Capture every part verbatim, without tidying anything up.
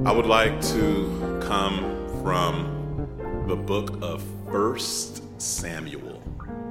I would like to come from the book of First Samuel.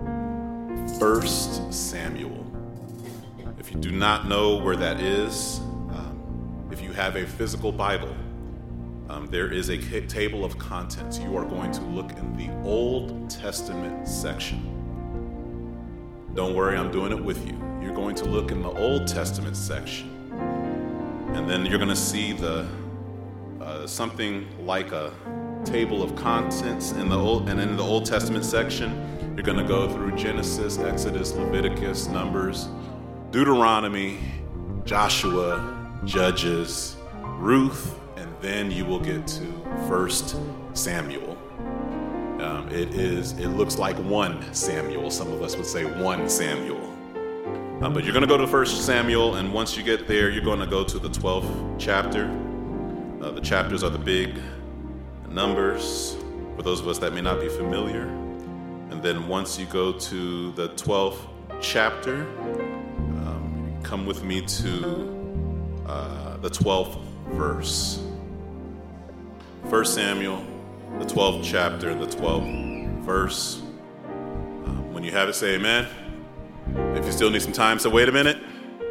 First Samuel. If you do not know where that is, um, if you have a physical Bible, um, there is a ca- table of contents. You are going to look in the Old Testament section. Don't worry, I'm doing it with you. You're going to look in the Old Testament section, and then you're going to see the uh, something like a table of contents in the old, and in the Old Testament section, you're going to go through Genesis, Exodus, Leviticus, Numbers, Deuteronomy, Joshua, Judges, Ruth, and then you will get to First Samuel. Um, it is. It looks like one Samuel. Some of us would say one Samuel. Um, but you're going to go to First Samuel, and once you get there, you're going to go to the twelfth chapter. Uh, the chapters are the big numbers, for those of us that may not be familiar. And then once you go to the twelfth chapter, um, come with me to uh, the twelfth verse. First Samuel, the twelfth chapter, the twelfth verse. Um, when you have it, say amen. If you still need some time, say wait a minute.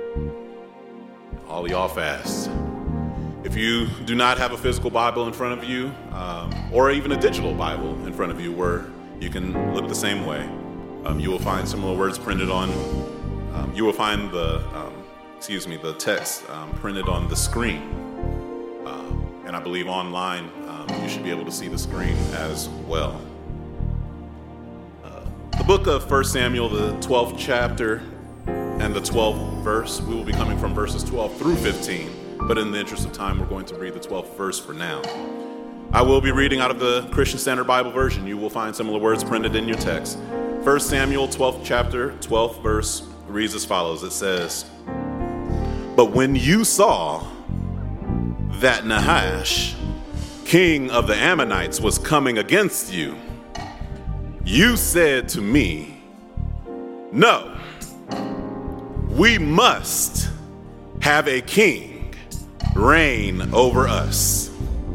All y'all fast. If you do not have a physical Bible in front of you, um, or even a digital Bible in front of you where you can look the same way, um, you will find similar words printed on, um, you will find the, um, excuse me, the text um, printed on the screen. Um, and I believe online, um, you should be able to see the screen as well. Uh, the book of First Samuel, the twelfth chapter and the twelfth verse, we will be coming from verses twelve through fifteen. But in the interest of time, we're going to read the twelfth verse for now. I will be reading out of the Christian Standard Bible version. You will find similar words printed in your text. First Samuel, twelfth chapter, twelfth verse reads as follows. It says, "But when you saw that Nahash, king of the Ammonites, was coming against you, you said to me, 'No, we must have a king reign over us,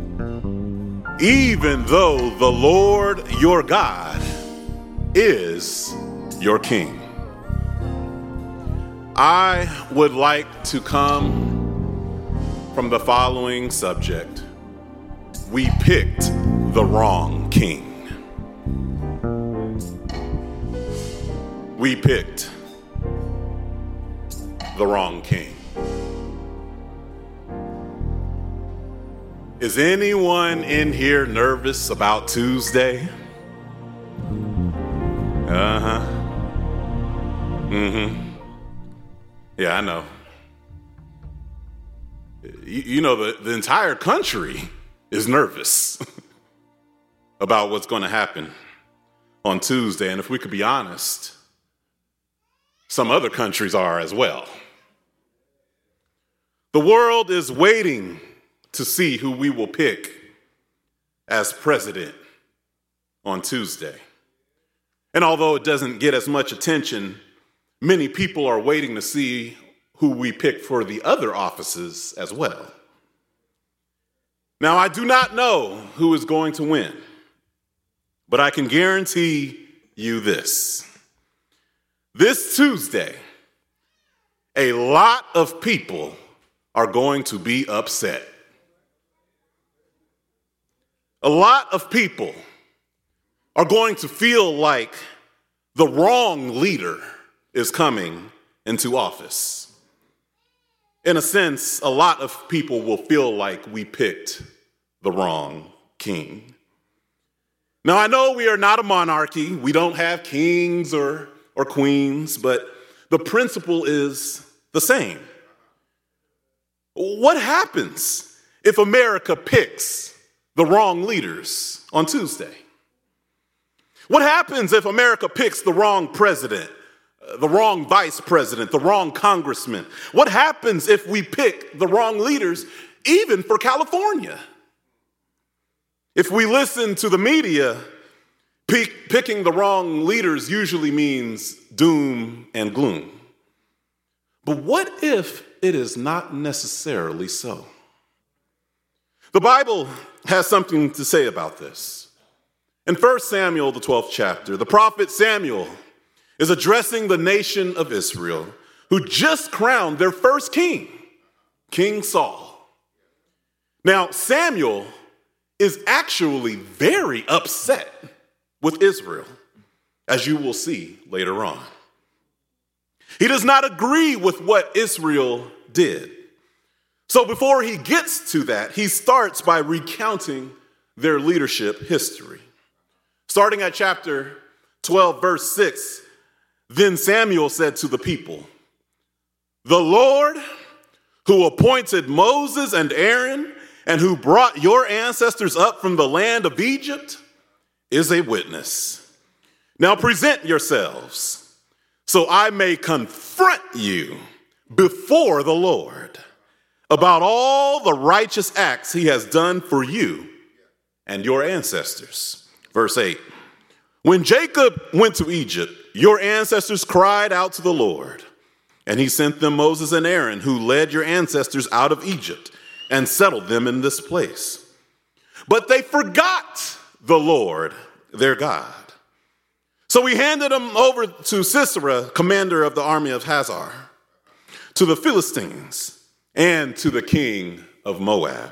even though the Lord your God is your king.'" I would like to come from the following subject. We picked the wrong king. We picked the wrong king. Is anyone in here nervous about Tuesday? Uh-huh. Mm-hmm. Yeah, I know. You, you know, the, the entire country is nervous about what's going to happen on Tuesday. And if we could be honest, some other countries are as well. The world is waiting to see who we will pick as president on Tuesday. And although it doesn't get as much attention, many people are waiting to see who we pick for the other offices as well. Now, I do not know who is going to win, but I can guarantee you this. This Tuesday, a lot of people are going to be upset. A lot of people are going to feel like the wrong leader is coming into office. In a sense, a lot of people will feel like we picked the wrong king. Now, I know we are not a monarchy. We don't have kings or, or queens, but the principle is the same. What happens if America picks the wrong leaders on Tuesday? What happens if America picks the wrong president, the wrong vice president, the wrong congressman? What happens if we pick the wrong leaders, even for California? If we listen to the media, pick, picking the wrong leaders usually means doom and gloom. But what if it is not necessarily so? The Bible has something to say about this. In First Samuel, the twelfth chapter, the prophet Samuel is addressing the nation of Israel, who just crowned their first king, King Saul. Now, Samuel is actually very upset with Israel, as you will see later on. He does not agree with what Israel did. So before he gets to that, he starts by recounting their leadership history. Starting at chapter twelve, verse six, then Samuel said to the people, "The Lord who appointed Moses and Aaron and who brought your ancestors up from the land of Egypt is a witness. Now present yourselves so I may confront you before the Lord about all the righteous acts he has done for you and your ancestors." Verse eight, when Jacob went to Egypt, your ancestors cried out to the Lord, and he sent them Moses and Aaron, who led your ancestors out of Egypt and settled them in this place. But they forgot the Lord, their God. So he handed them over to Sisera, commander of the army of Hazar, to the Philistines, and to the king of Moab.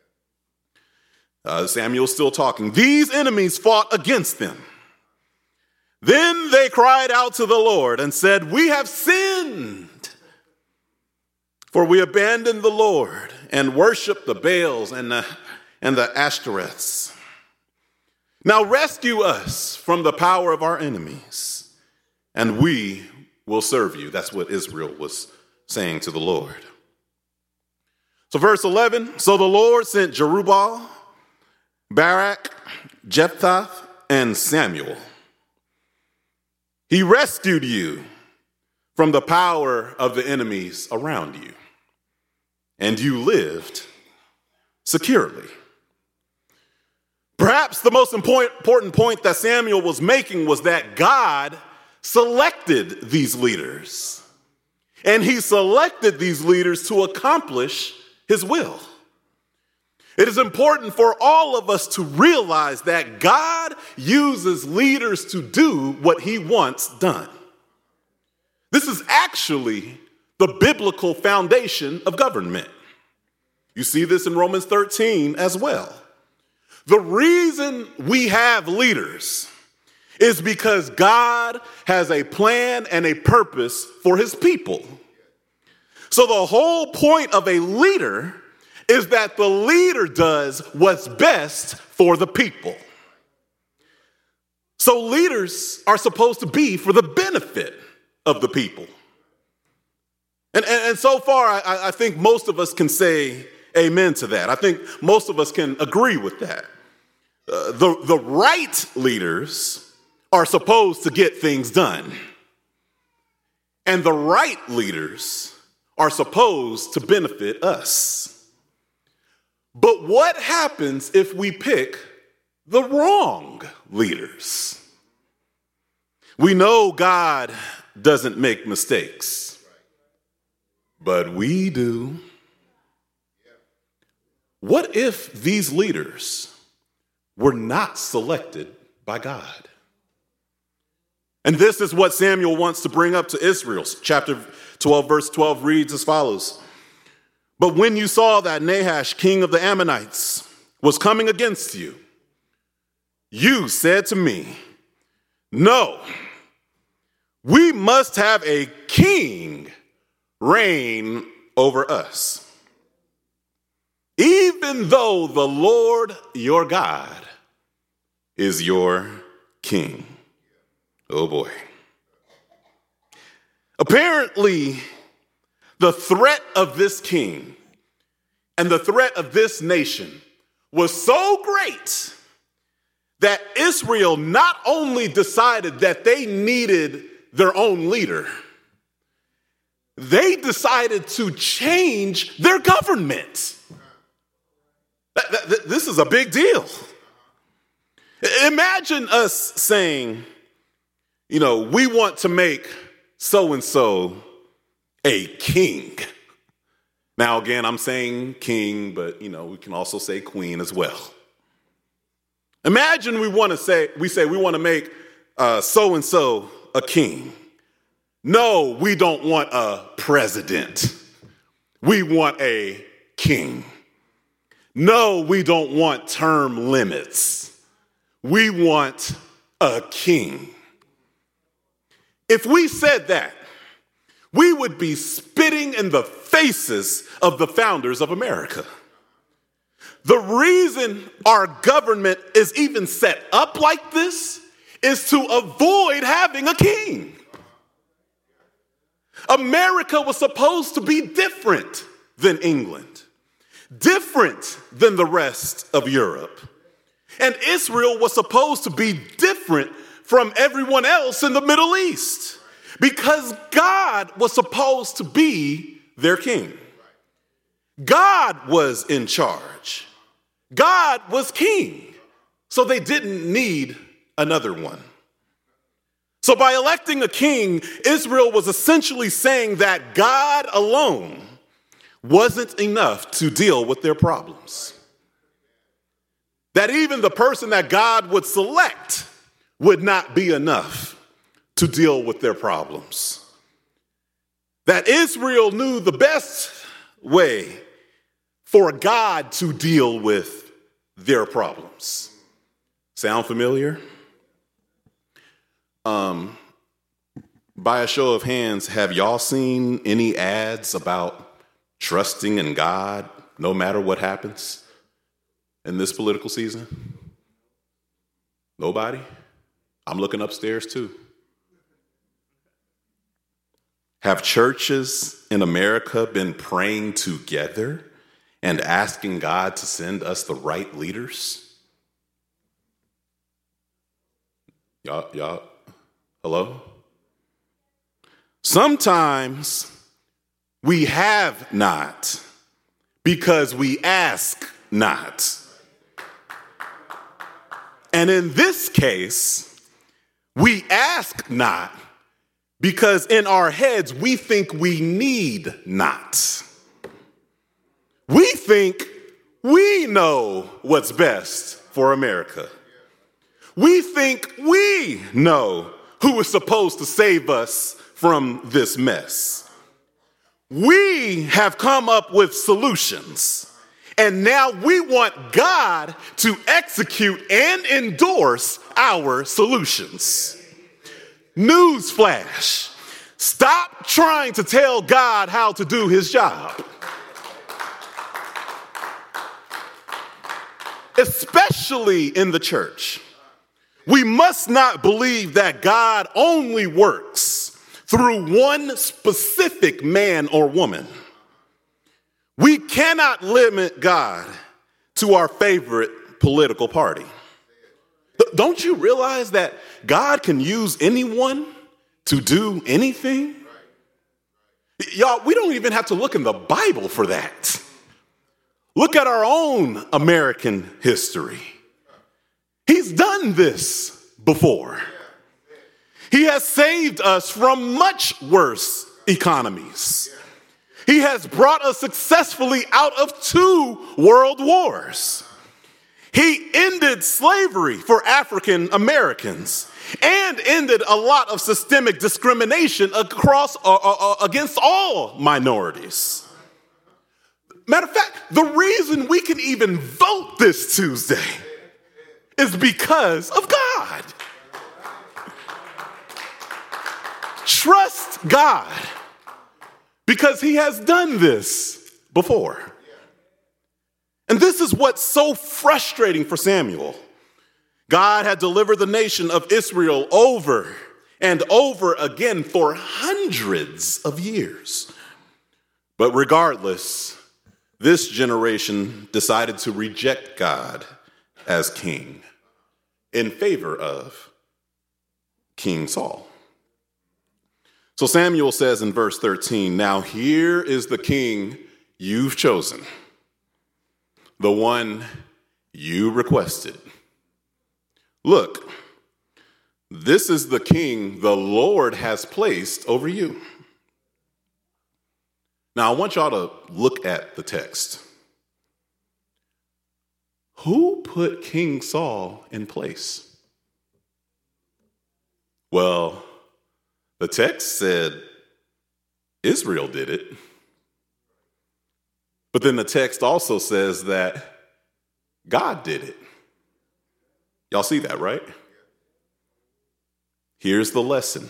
Uh, Samuel's still talking. These enemies fought against them. Then they cried out to the Lord and said, "We have sinned, for we abandoned the Lord and worshiped the Baals and the, and the Ashtoreths. Now rescue us from the power of our enemies, and we will serve you." That's what Israel was saying to the Lord. So verse eleven, so the Lord sent Jerubbaal, Barak, Jephthah, and Samuel. He rescued you from the power of the enemies around you, and you lived securely. Perhaps the most important point that Samuel was making was that God selected these leaders, and he selected these leaders to accomplish his will. It is important for all of us to realize that God uses leaders to do what he wants done. This is actually the biblical foundation of government. You see this in Romans thirteen as well. The reason we have leaders is because God has a plan and a purpose for his people. So the whole point of a leader is that the leader does what's best for the people. So leaders are supposed to be for the benefit of the people. And, and, and so far, I, I think most of us can say amen to that. I think most of us can agree with that. Uh, the, the right leaders are supposed to get things done. And the right leaders are supposed to benefit us. But what happens if we pick the wrong leaders? We know God doesn't make mistakes, but we do. What if these leaders were not selected by God? And this is what Samuel wants to bring up to Israel. Chapter twelve, verse twelve reads as follows. But when you saw that Nahash, king of the Ammonites, was coming against you, you said to me, "No, we must have a king reign over us, even though the Lord your God is your king." Oh boy. Apparently, the threat of this king and the threat of this nation was so great that Israel not only decided that they needed their own leader, they decided to change their government. This is a big deal. Imagine us saying, you know, we want to make so-and-so a king. Now, again, I'm saying king, but, you know, we can also say queen as well. Imagine we want to say, we say we want to make uh, so-and-so a king. No, we don't want a president. We want a king. No, we don't want term limits. We want a king. If we said that, we would be spitting in the faces of the founders of America. The reason our government is even set up like this is to avoid having a king. America was supposed to be different than England, different than the rest of Europe. And Israel was supposed to be different from everyone else in the Middle East because God was supposed to be their king. God was in charge. God was king. So they didn't need another one. So by electing a king, Israel was essentially saying that God alone wasn't enough to deal with their problems. That even the person that God would select would not be enough to deal with their problems. That Israel knew the best way for God to deal with their problems. Sound familiar? Um, by a show of hands, have y'all seen any ads about trusting in God no matter what happens in this political season? Nobody? I'm looking upstairs too. Have churches in America been praying together and asking God to send us the right leaders? Y'all, y'all, hello? Sometimes we have not because we ask not. And in this case, we ask not because in our heads we think we need not. We think we know what's best for America. We think we know who is supposed to save us from this mess. We have come up with solutions, and now we want God to execute and endorse our solutions. Newsflash: stop trying to tell God how to do his job. Especially in the church. We must not believe that God only works through one specific man or woman. We cannot limit God to our favorite political party. Don't you realize that God can use anyone to do anything? Y'all, we don't even have to look in the Bible for that. Look at our own American history. He's done this before. He has saved us from much worse economies. He has brought us successfully out of two world wars. He ended slavery for African Americans and ended a lot of systemic discrimination across uh, uh, against all minorities. Matter of fact, the reason we can even vote this Tuesday is because of God. Trust God because he has done this before. And this is what's so frustrating for Samuel. God had delivered the nation of Israel over and over again for hundreds of years. But regardless, this generation decided to reject God as king in favor of King Saul. So Samuel says in verse thirteen, "Now here is the king you've chosen, the one you requested. Look, this is the king the Lord has placed over you." Now, I want y'all to look at the text. Who put King Saul in place? Well, the text said Israel did it. But then the text also says that God did it. Y'all see that, right? Here's the lesson.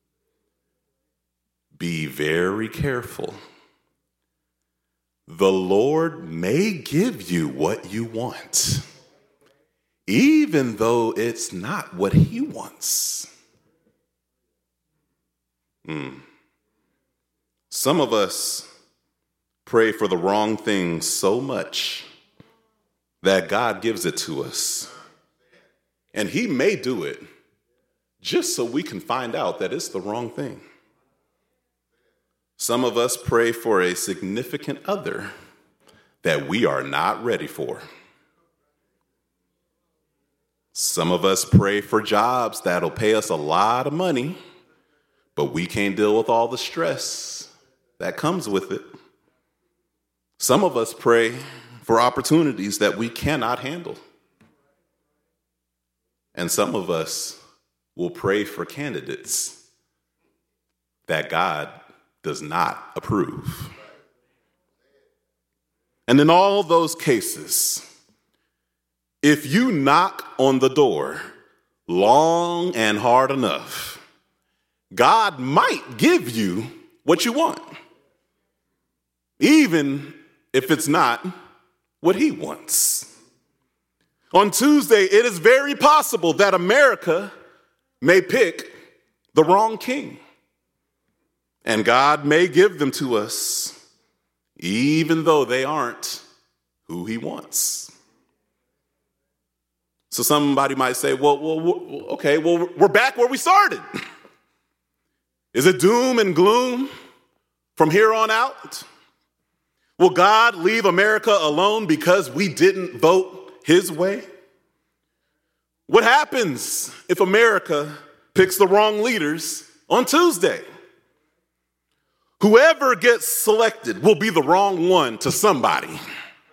Be very careful. The Lord may give you what you want, even though it's not what he wants. Hmm. Some of us pray for the wrong things so much that God gives it to us. And he may do it just so we can find out that it's the wrong thing. Some of us pray for a significant other that we are not ready for. Some of us pray for jobs that'll pay us a lot of money, but we can't deal with all the stress that comes with it. Some of us pray for opportunities that we cannot handle. And some of us will pray for candidates that God does not approve. And in all those cases, if you knock on the door long and hard enough, God might give you what you want, even if it's not what he wants. On Tuesday, it is very possible that America may pick the wrong king. And God may give them to us, even though they aren't who he wants. So somebody might say, well, well, okay, well, we're back where we started. Is it doom and gloom from here on out? Will God leave America alone because we didn't vote his way? What happens if America picks the wrong leaders on Tuesday? Whoever gets selected will be the wrong one to somebody.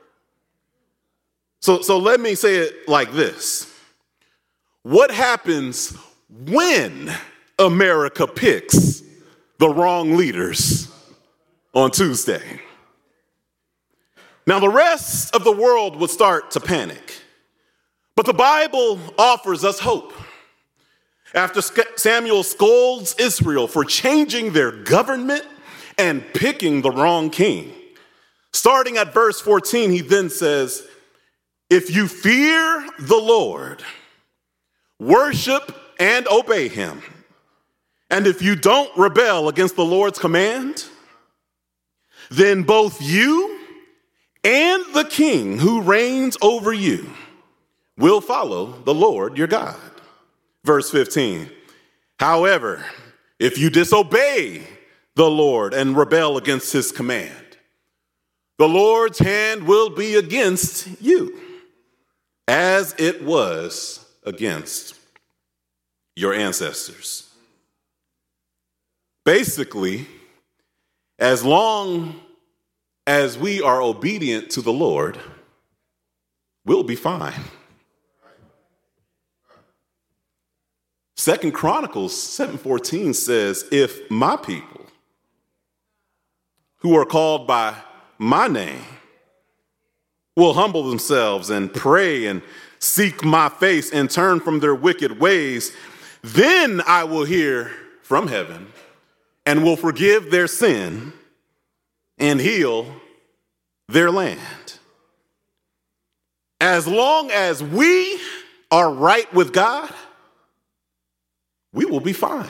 So, so let me say it like this. What happens when America picks the wrong leaders on Tuesday? Now, the rest of the world would start to panic, but the Bible offers us hope. After Samuel scolds Israel for changing their government and picking the wrong king, starting at verse fourteen, he then says, if you fear the Lord, worship and obey him, and if you don't rebel against the Lord's command, then both you and the king who reigns over you will follow the Lord your God. Verse fifteen, however, if you disobey the Lord and rebel against his command, the Lord's hand will be against you, as it was against your ancestors. Basically, as long as we are obedient to the Lord, we'll be fine. Second Chronicles seven fourteen says, if my people who are called by my name will humble themselves and pray and seek my face and turn from their wicked ways, then I will hear from heaven and will forgive their sin and heal their land. As long as we are right with God, we will be fine.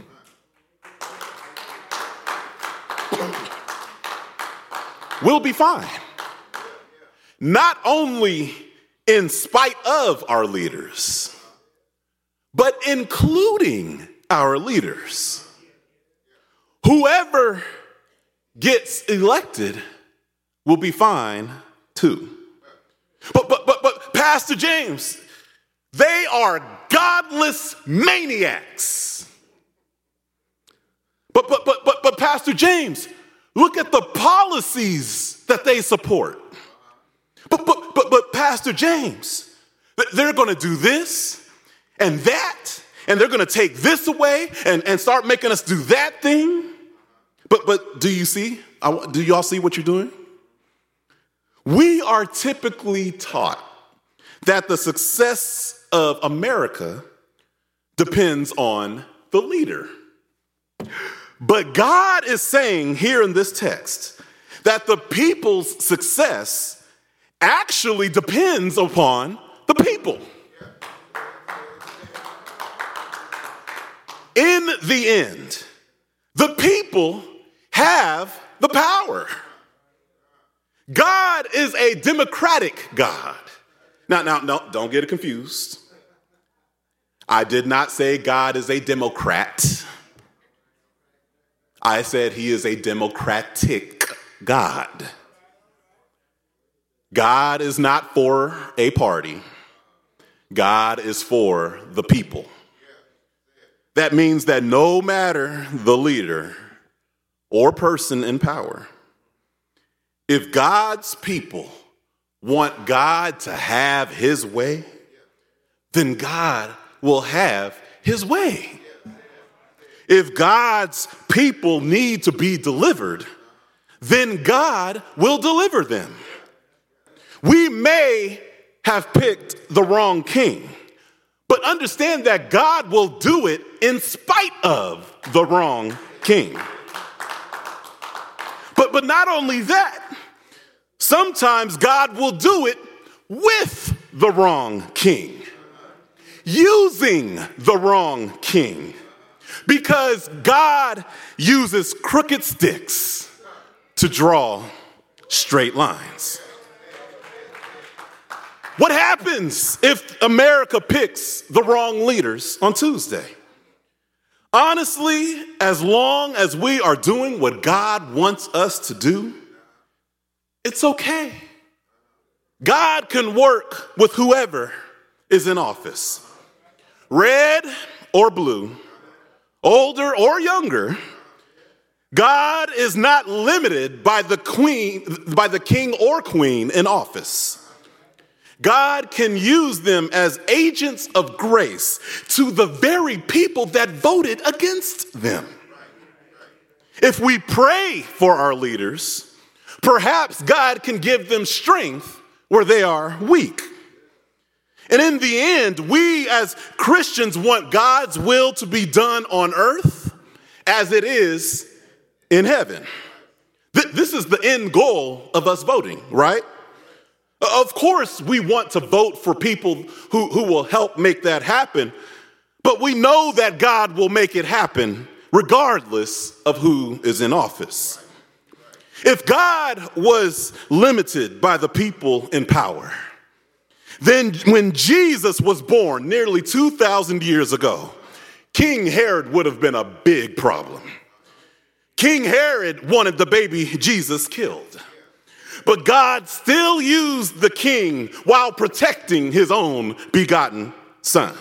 We'll be fine. Not only in spite of our leaders, but including our leaders. Whoever gets elected will be fine too. But but but but Pastor James, they are godless maniacs. But but but but but Pastor James, Look at the policies that they support. But, but, but, but Pastor James, they're going to do this and that, and they're going to take this away and, and start making us do that thing. But, but do you see? Do y'all see what you're doing? We are typically taught that the success of America depends on the leader. But God is saying here in this text that the people's success actually depends upon the people. In the end, the people have the power. God is a democratic God. Now, now, no, don't get it confused. I did not say God is a Democrat. I said he is a democratic God. God is not for a party. God is for the people. That means that no matter the leader or person in power, if God's people want God to have his way, then God will have his way. If God's people need to be delivered, then God will deliver them. We may have picked the wrong king, but understand that God will do it in spite of the wrong king. But, but not only that, sometimes God will do it with the wrong king, using the wrong king, because God uses crooked sticks to draw straight lines. What happens if America picks the wrong leaders on Tuesday? Honestly, as long as we are doing what God wants us to do, it's okay. God can work with whoever is in office, red or blue, older or younger. God is not limited by the queen, by the king or queen in office. God can use them as agents of grace to the very people that voted against them. If we pray for our leaders, perhaps God can give them strength where they are weak. And in the end, we as Christians want God's will to be done on earth as it is in heaven. This is the end goal of us voting, right? Of course, we want to vote for people who, who will help make that happen, but we know that God will make it happen regardless of who is in office. If God was limited by the people in power, then when Jesus was born nearly two thousand years ago, King Herod would have been a big problem. King Herod wanted the baby Jesus killed. But God still used the king while protecting his own begotten son.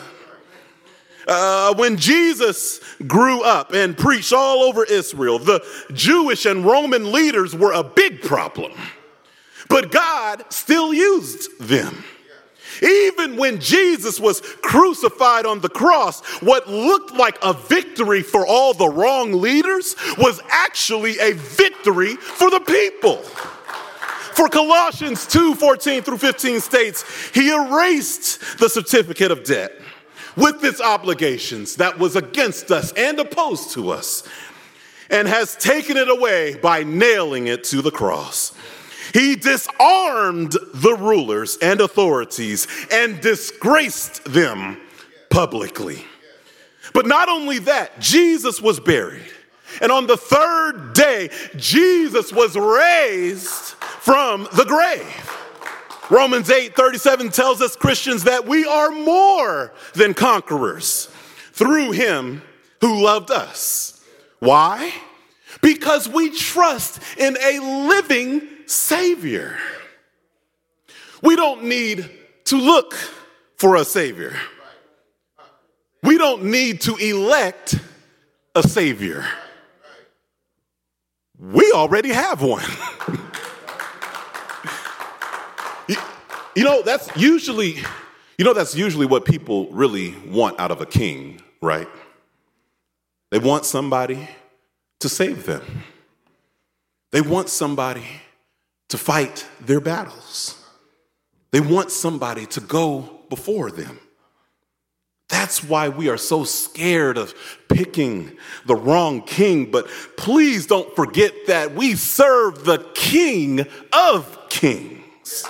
Uh, when Jesus grew up and preached all over Israel, the Jewish and Roman leaders were a big problem. But God still used them. Even when Jesus was crucified on the cross, what looked like a victory for all the wrong leaders was actually a victory for the people. For Colossians two, fourteen through fifteen states, he erased the certificate of debt with its obligations that was against us and opposed to us, and has taken it away by nailing it to the cross. He disarmed the rulers and authorities and disgraced them publicly. But not only that, Jesus was buried. And on the third day, Jesus was raised from the grave. Romans eight thirty-seven tells us Christians that we are more than conquerors through him who loved us. Why? Because we trust in a living Savior. We don't need to look for a Savior. We don't need to elect a Savior. we already have one. you, you know, that's usually, you know, that's usually what people really want out of a king, right? They want somebody to save them. They want somebody to fight their battles. They want somebody to go before them. That's why we are so scared of picking the wrong king. But please don't forget that we serve the King of Kings.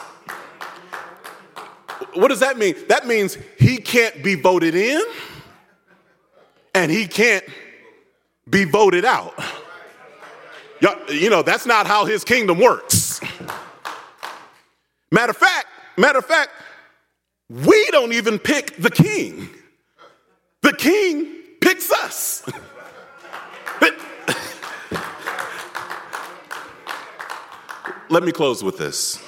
What does that mean? That means he can't be voted in and he can't be voted out. You know, that's not how his kingdom works. Matter of fact, matter of fact, we don't even pick the king. The king picks us. Let me close with this.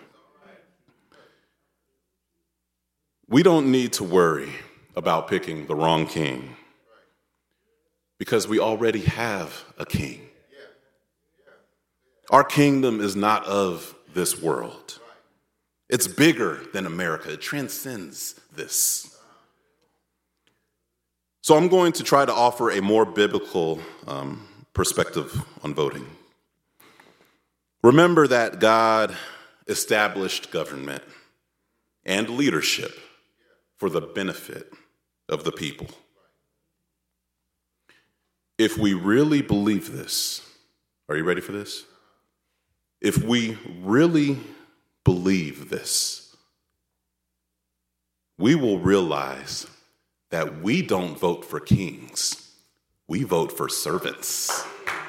We don't need to worry about picking the wrong king because we already have a king. Our kingdom is not of this world. It's bigger than America. It transcends this. So I'm going to try to offer a more biblical um, perspective on voting. Remember that God established government and leadership for the benefit of the people. If we really believe this, are you ready for this? If we really believe this, we will realize that we don't vote for kings, we vote for servants.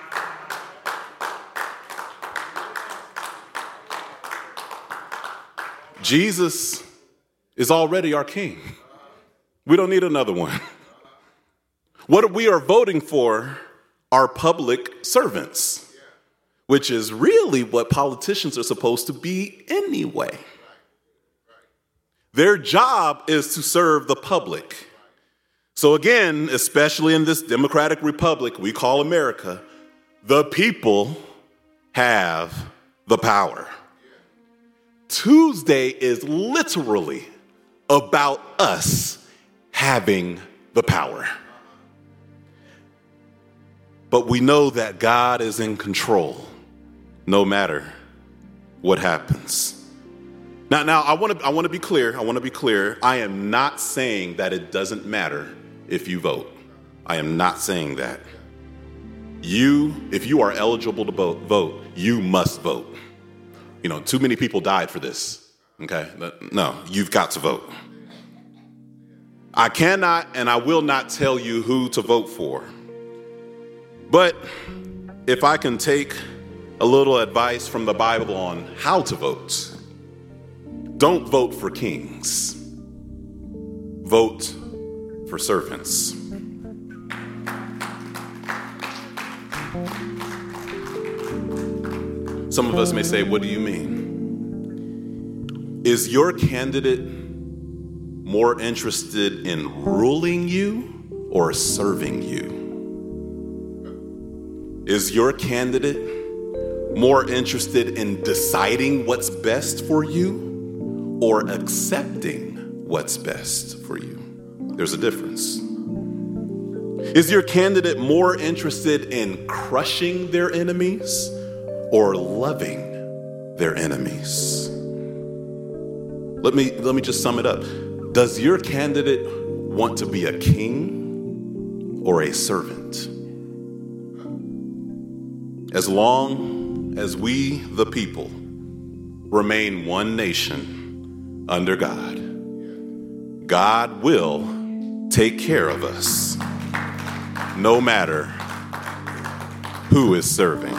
Jesus is already our king. We don't need another one. What we are voting for are public servants, which is really what politicians are supposed to be anyway. Their job is to serve the public. So again, especially in this democratic republic we call America, the people have the power. Tuesday is literally about us having the power. But we know that God is in control no matter what happens. Now, now I want to I want to be clear. I want to be clear. I am not saying that it doesn't matter if you vote. I am not saying that. You, if you are eligible to vote, vote, you must vote. You know, too many people died for this. Okay? No, you've got to vote. I cannot and I will not tell you who to vote for. But if I can take a little advice from the Bible on how to vote, don't vote for kings. Vote for servants. Some of us may say, what do you mean? Is your candidate more interested in ruling you or serving you? Is your candidate more interested in deciding what's best for you or accepting what's best for you? There's a difference. Is your candidate more interested in crushing their enemies or loving their enemies? Let me, let me just sum it up. Does your candidate want to be a king or a servant? As long as we, the people, remain one nation under God, God will take care of us, no matter who is serving.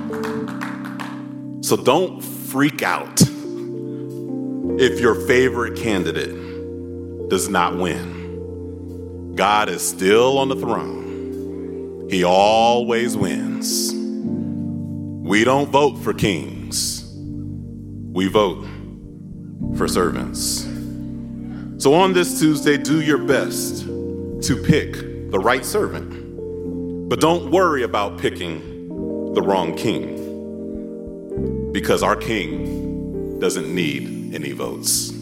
So don't freak out if your favorite candidate does not win. God is still on the throne. He always wins. We don't vote for kings. We vote for servants. So on this Tuesday, do your best to pick the right servant. But don't worry about picking the wrong king, because our king doesn't need any votes.